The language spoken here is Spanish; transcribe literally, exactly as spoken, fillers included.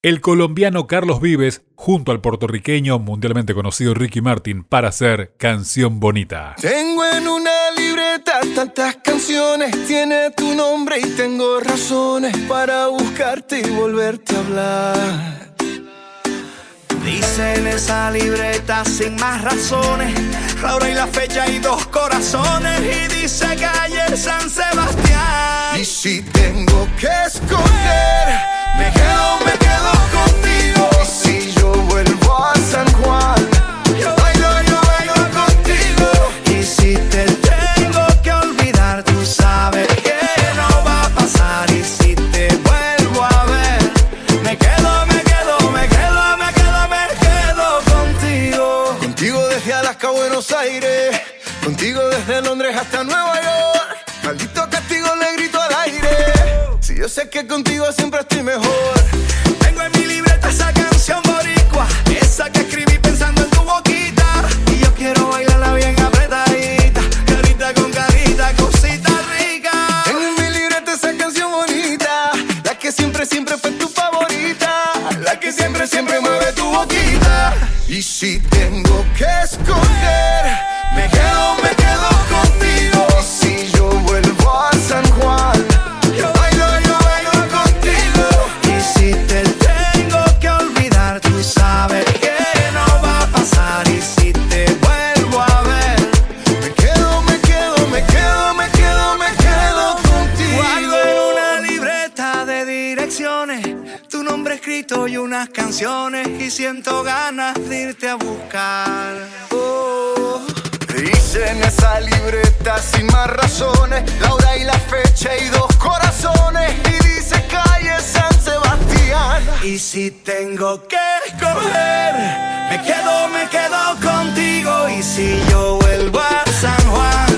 el colombiano Carlos Vives junto al puertorriqueño mundialmente conocido Ricky Martin para hacer Canción Bonita. Tengo en una libreta tantas canciones, tiene tu nombre y tengo razones para buscarte y volverte a hablar. Dice en esa libreta sin más razones, la hora y la fecha y dos corazones, y dice calle San Sebastián. Y si tengo que escoger, me quedo, me quedo contigo. Y si yo vuelvo a San Juan, yo bailo, yo bailo contigo. Y si te tengo que olvidar, tú sabes que no va a pasar. Y si te vuelvo a ver, me quedo, me quedo, me quedo, me quedo, me quedo contigo. Contigo desde Alaska a Buenos Aires, contigo desde Londres hasta Nueva York. Maldito castigo le grito al aire, si yo sé que contigo siempre estoy mejor. Tengo en mi libreta esa canción boricua, esa que escribí pensando en tu boquita. Y yo quiero bailarla bien apretadita, carita con carita, cosita rica. Tengo en mi libreta esa canción bonita, la que siempre, siempre fue tu favorita, la que siempre, siempre mueve tu boquita. Y si tengo que escoger, me quedo, me quedo contigo. Y si yo vuelvo a San Juan, yo bailo, yo bailo contigo. Y si te tengo que olvidar, tú sabes que no va a pasar. Y si te vuelvo a ver, me quedo, me quedo, me quedo, me quedo, me quedo contigo. guardo en una libreta de direcciones tu nombre escrito y unas canciones, y siento ganas de irte a buscar. Oh, dice en esa libreta sin más razones, la hora y la fecha y dos corazones, y dice calle San Sebastián. Y si tengo que escoger, me quedo, me quedo contigo. Y si yo vuelvo a San Juan,